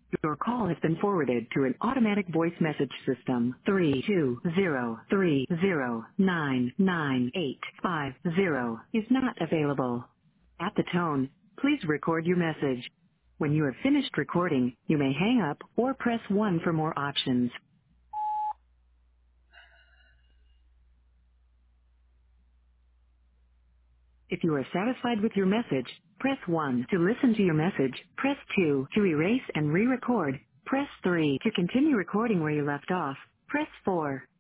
Your call has been forwarded to an automatic voice message system. 32030999850 is not available. At the tone, please record your message. When you have finished recording, you may hang up or press 1 for more options. If you are satisfied with your message, press 1 to listen to your message. Press 2 to erase and re-record. Press 3 to continue recording where you left off. Press 4